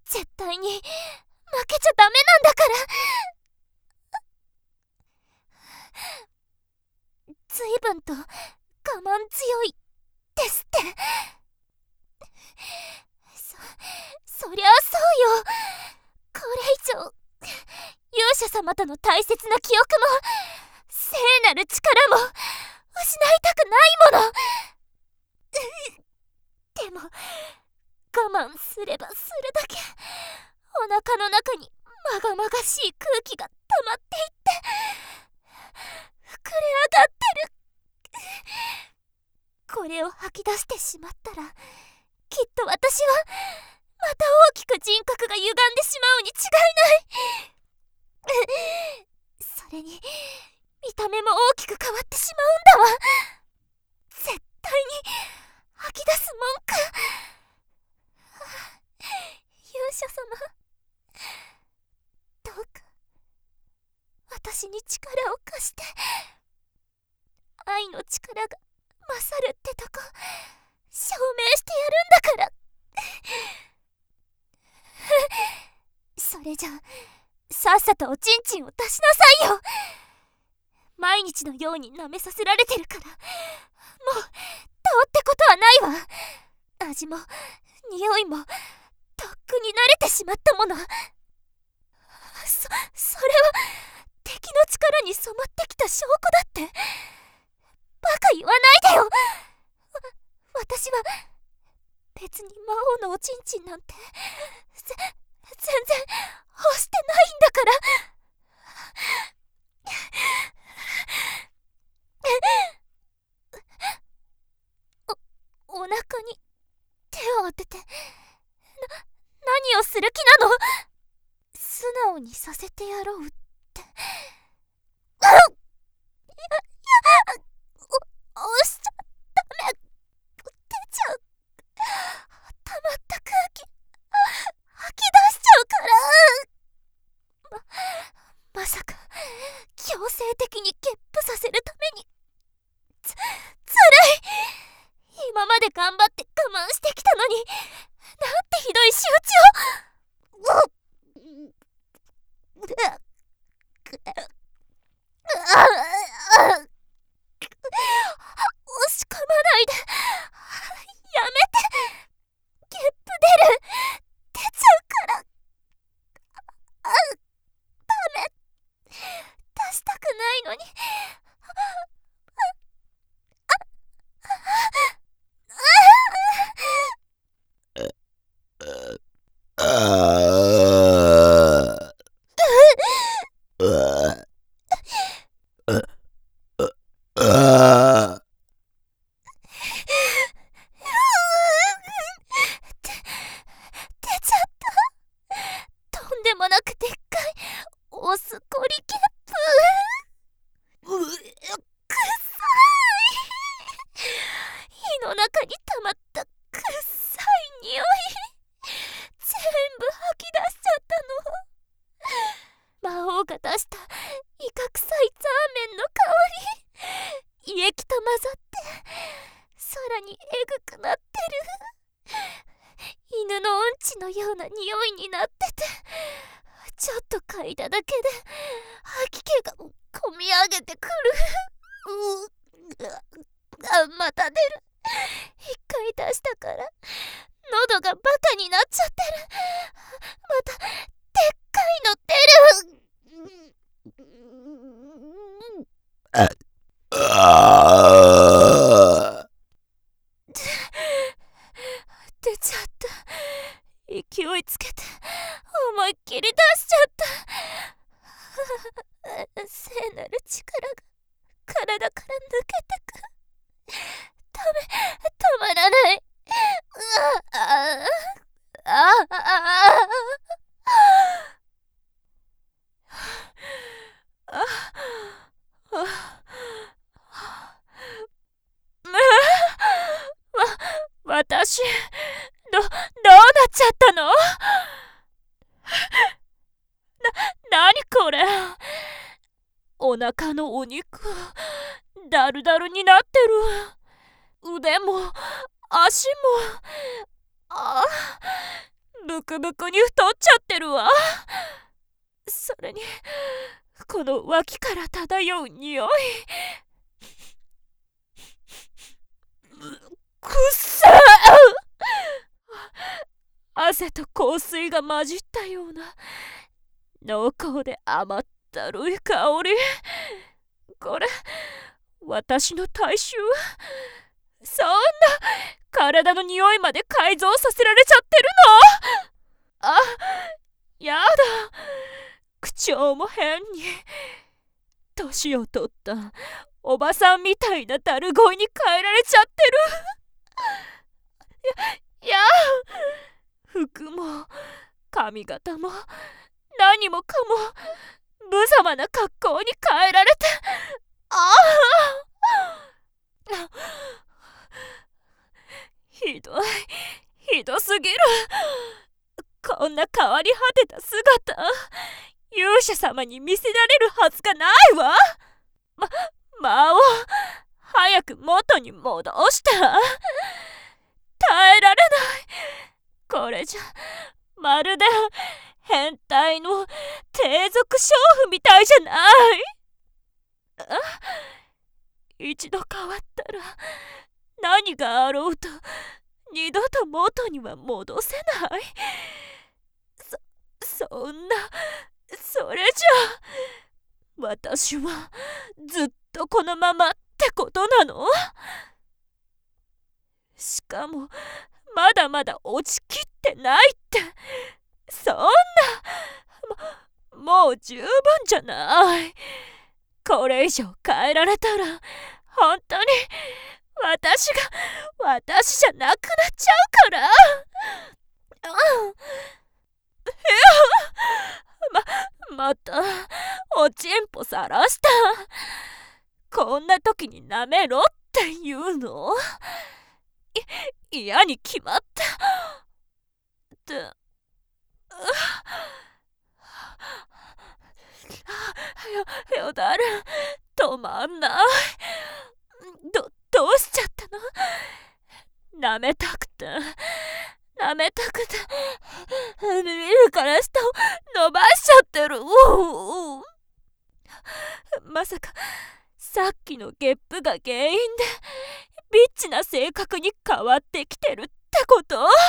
絶対に負けちゃダメなんだから。随分と我慢強いですって。そりゃあそうよ。これ以上勇者様との大切な記憶も聖なる力も失いたくないもの。でも我慢すればするだけお腹の中にまがまがしい空気が溜まっていって膨れ上がってる。これを吐き出してしまったらきっと私はまた大きく人格が歪んでしまうに違いない。それに見た目も大きく変わってしまうんだわ。絶対に吐き出すもんか。勇者様、どうか私に力を貸して。愛の力が勝るってとこ証明してやるんだから。それじゃさっさとおちんちんを出しなさいよ。毎日のように舐めさせられてるからもうどうってことはないわ。味も匂いもとっくに慣れてしまったもの。それは敵の力に染まってきた証拠だって。バカ言わないでよ。私は別に魔王のおちんちんなんて全然欲してないんだから。お腹に手を当てて何をする気なの。素直にさせてやろうって。押しちゃダメ。出ちゃう。溜まった空気吐き出しちゃうから。まさか強制的にゲップさせるために。ずるい。今まで頑張って我慢してきたのになんてひどい仕打ちを。押し込まないで。やめて。ゲップ出る。出ちゃうから。ダメ。出したくないのに。出ちゃった。とんでもなくでっかいオスコリゲップ。くっさい。胃の中に溜まったくっさい匂い全部吐き出しちゃったの。魔王が出したイカ臭いザーメンの香り胃液と混ざってさらにえぐくなってる。犬のうんちのような匂いになっててちょっと嗅いだだけで吐き気がこみ上げてくる。また出る。一回出したから喉がバカになっちゃってる。またでっかいの出る。出ちゃった。勢いつけて思いっきり出しちゃった。聖なる力が体から抜けてく。止まらない。私どうなっちゃったの。なにこれ。お腹のお肉だるだるになってる。腕も足もぶっブクブクに太っちゃってるわ。それにこの脇から漂う匂い、くっさー。汗と香水が混じったような濃厚で甘ったるい香り。これ私の体臭？そんな体の匂いまで改造させられちゃってるの？あ、やだ。口調も変に年を取ったおばさんみたいなダル声に変えられちゃってる。服も髪型も何もかも無様な格好に変えられて、ひどすぎる。こんな変わり果てた姿、勇者様に見せられるはずがないわ。魔王、早く元に戻した。耐えられない。これじゃまるで変態の低俗娼婦みたいじゃない。一度変わったら何があろうと二度と元には戻せない。そんな、それじゃ私はずっとこのままってことなの？しかもまだまだ落ちきってないって。そんな、もう十分じゃない。これ以上変えられたら本当に私じゃなくなっちゃうから。またおちんぽさらした。こんな時に舐めろって言うの？嫌に決まった。よだる、止まんない。どうしちゃったの？舐めたくて耳から下を伸ばしちゃってる。まさかさっきのゲップが原因でビッチな性格に変わってきてるってこと？もう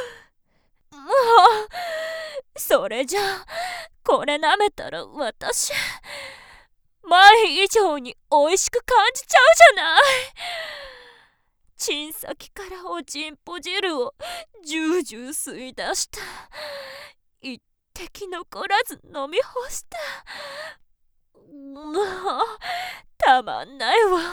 それじゃあこれ舐めたら私前以上に美味しく感じちゃうじゃない。チン先からおちんぽ汁をジュージュー吸い出した。一滴残らず飲み干した。たまんないわ。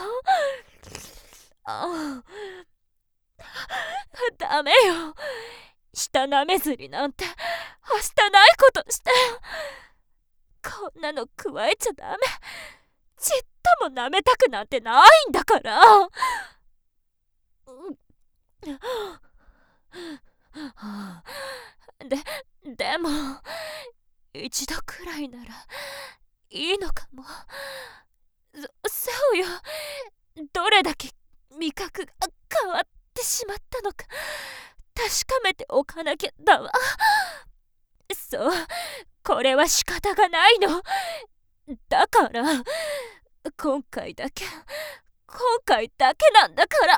ダメよ。舌舐めずりなんてはしたないことして。こんなの加えちゃダメ。ちっとも舐めたくなんてないんだから。でも一度くらいならいいのかも。そうよ。どれだけ味覚が変わってしまったのか確かめておかなきゃだわ。そう、これは仕方がないの。だから今回だけなんだから。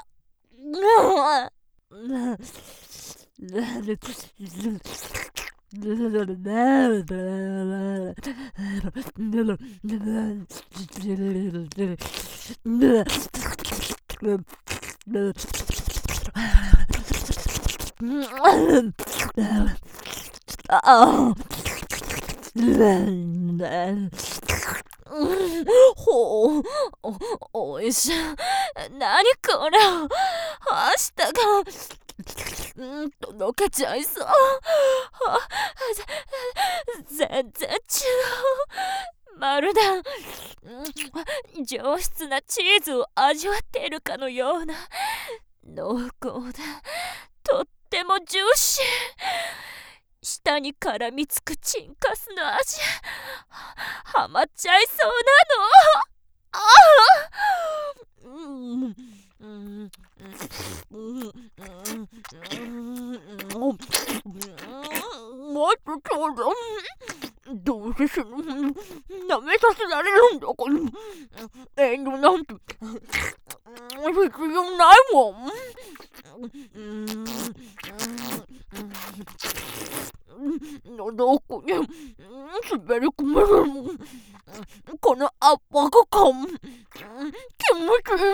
ほう、おいしい。なにこれ、舌がとろけちゃいそう。全然違う。まるで上質なチーズを味わっているかのような濃厚でとってもジューシー。舌に絡みつくチンカスの味、はまっちゃいそうなの。 とちょうだ。どうせ舐めさせられるんだから、遠慮なんて必要ないもん。喉奥に滑り込めるこの圧迫感、気持ちい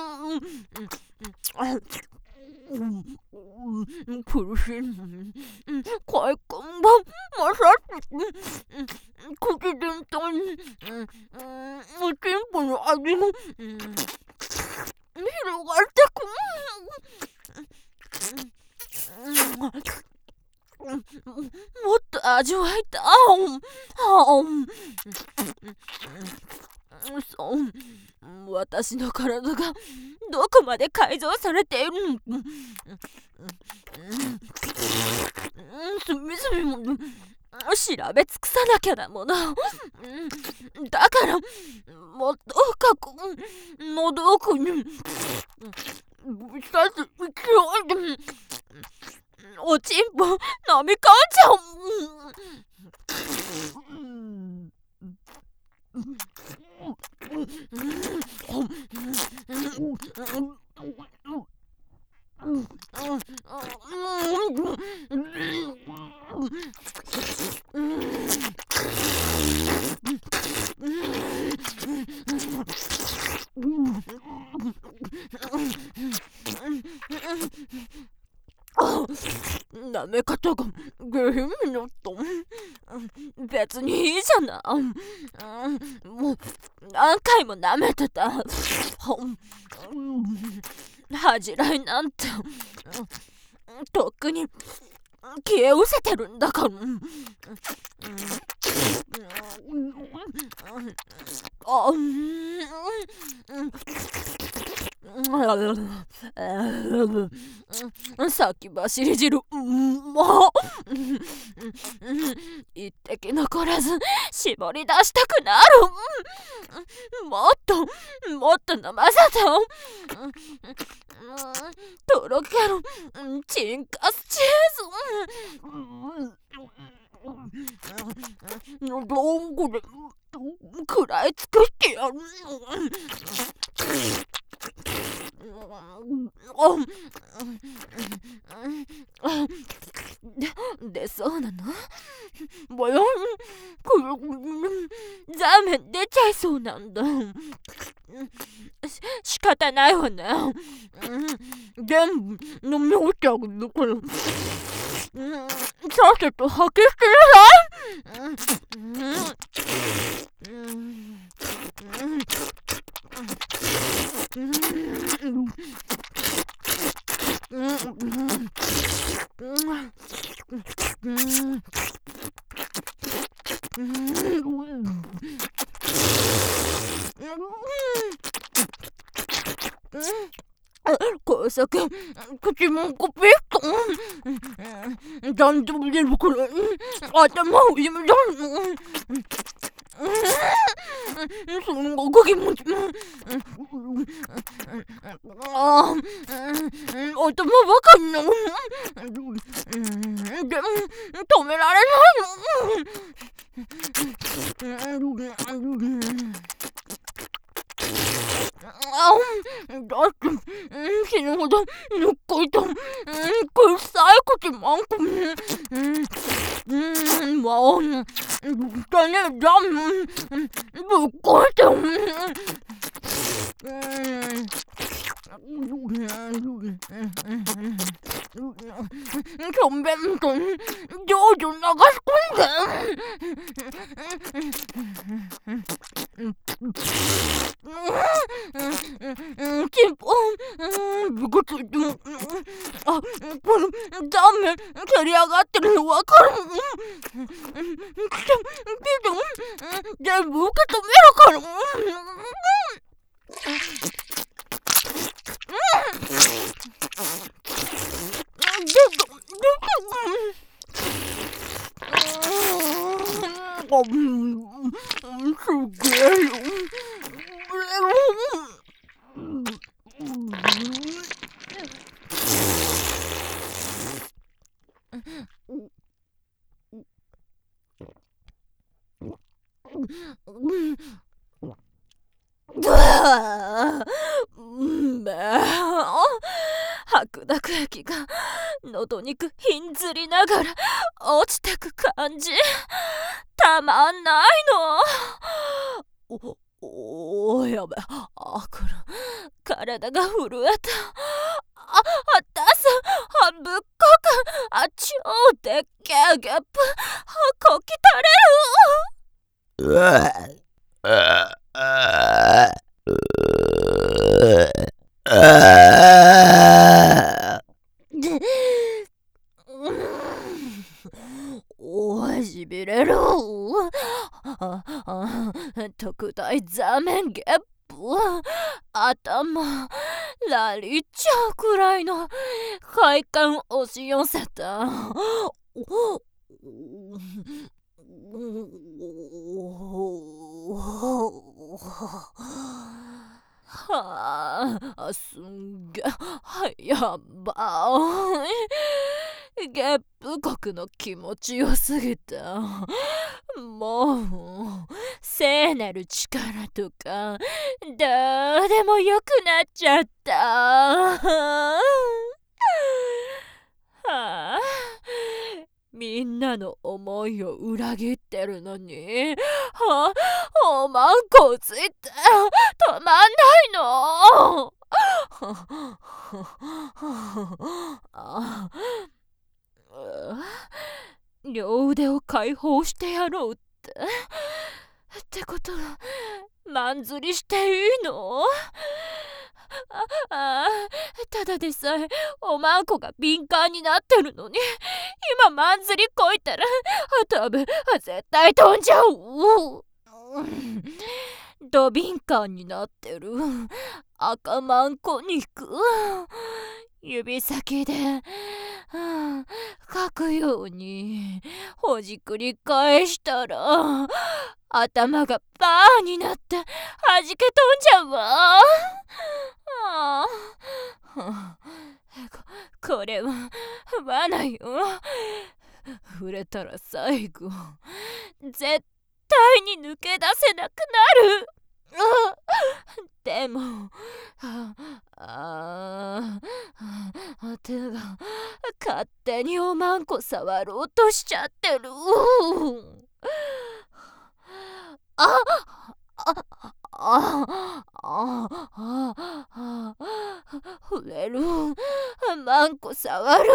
い。苦しい快感がまさしく口全体にチンポの味が広がってく。もっと味わいたい。そう、私の体がどこまで改造されているのか、隅々も調べ尽くさなきゃだもの。だからもっと深く喉奥にぶち刺す勢いでおちんぽ飲み込んじゃう。舐め方が下品になった。別にいいじゃない。もう何回も舐めてた。恥じらいなんてとっくに消え失せてるんだから。先走り汁もう一滴残らず絞り出したくなる。もっと飲ませて。とろけるチンカスチーズ。喉奥で食らいつくしてやる。でそうなの？ぼよん、ザーメン出ちゃいそうなんだ。仕方ないわね。全部飲み干してあげるから。さっさと吐き捨てなさい。高速口もコピッと残像出るくらい頭をゆめだすんごく気持ち頭ばかりのでも止められないの。だって死ぬほどぬっこいと臭い口もあんこもうだねだぶっこいてしょんべんと上々流し込んでチンポぶくついてもこの断面蹴り上がってるのわかる。全部受け止めるからすげえよ。 白濁液が喉肉ひんずりながら落ちてく感じ、たまんないの。やべ、体が震えた。出す、ぶっこく、超でっけえゲップ、こきたれる。しびれる。特大座面ゲップ、頭ラリっちゃうくらいの快感押し寄せた。すんげやばい。ゲップ国の気持ちよすぎた。もう聖なる力とかどうでもよくなっちゃった。みんなの思いを裏切ってるのに、おまんこついて止まんないの。両腕を解放してやろうってことはマン釣りしていいの？ただでさえおまんこが敏感になってるのに、今マン釣りこいたら多分絶対飛んじゃう。ド敏感になってる赤マンコ肉、指先でかくようにほじくり返したら頭がバーになって弾け飛んじゃうわ。これは罠よ。触れたら最後絶対に抜け出せなくなる。でも手が勝手におまんこ触ろうとしちゃってる。触れる、まんこ触る。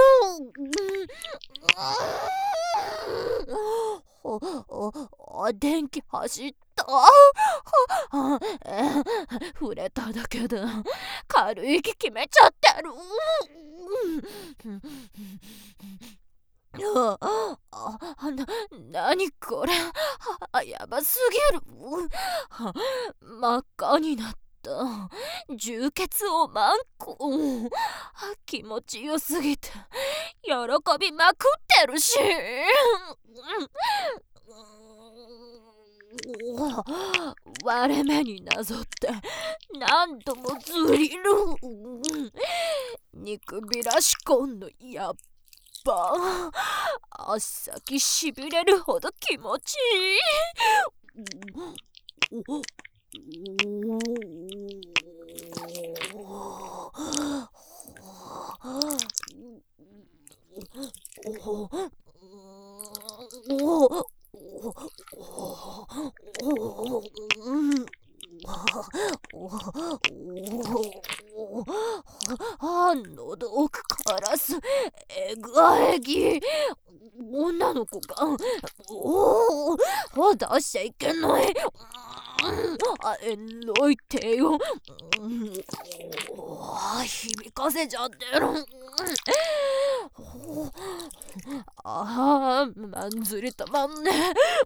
電気走った。触れただけで軽い息決めちゃってる。なにこれ、やばすぎる。真っ赤になった充血おまんこ、気持ちよすぎて喜びまくってるし。割れ目になぞって何度もずりる。肉びらしこんのやっぱ足先しびれるほど気持ちいい。喉奥からすえぐえぎ。女の子が出しちゃいけない。どいてよ。響かせちゃってる。まんずりたまんね。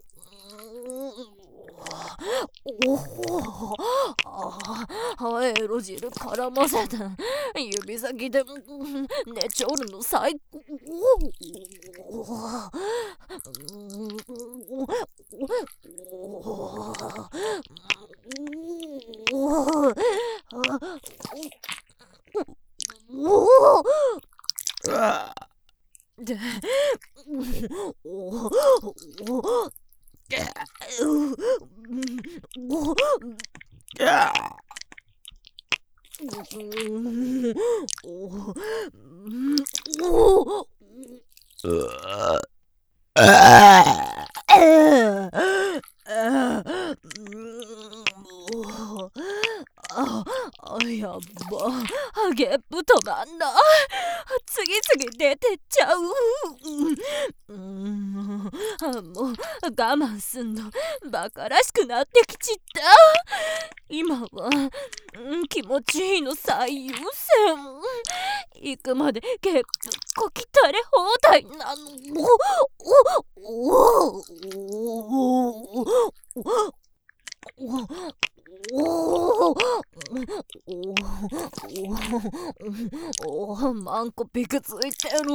エロ汁絡ませて指先で寝ちょるの最高。 もう我慢すんのバカらしくなってきちった。今は、気持ちいいの最優先。行くまでゲップこきたれ放題なの。マンコピクついてる。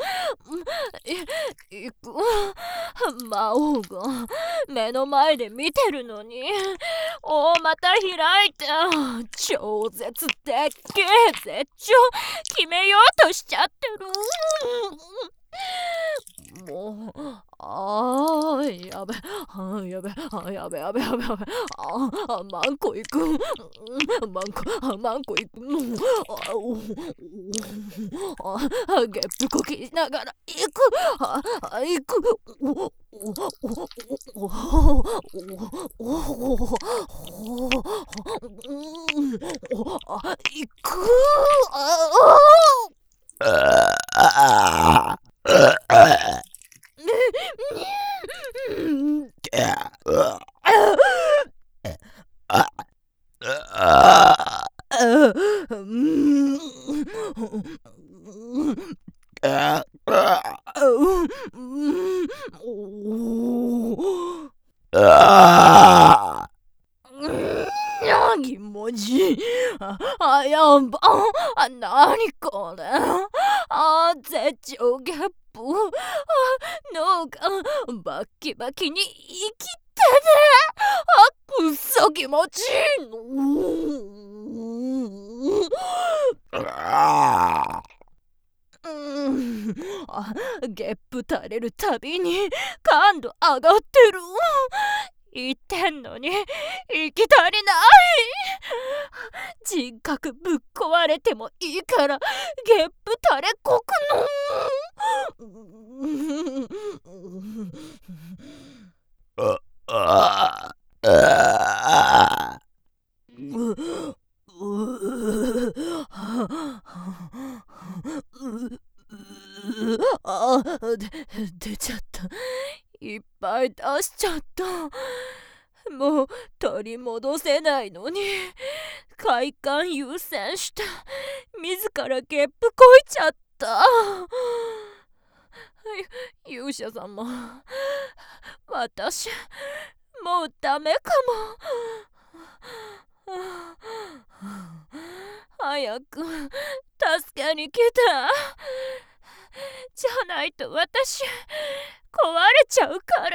行く。魔王が目の前で見てるのにまた開いて超絶でっけえ絶頂決めようとしちゃってる。もうやべやべマンコ行く。マンコ行くの。ゲップこきながら行く。行く。行く。気持ちいい。やば。なにこれ。絶頂ゲップ。脳がバッキバキに生きてね。くっそ気持ちいいの。ゲップ垂れるたびに感度上がってる。言ってんのに生き足りない。人格ぶっ壊れてもいいからゲップ垂れこくの。出ちゃった。いっぱい出しちゃった。もう取り戻せないのに快感優先して自らゲップこいちゃった。勇者様、私もうダメかも。早く助けに来て。じゃないと私壊れちゃうから。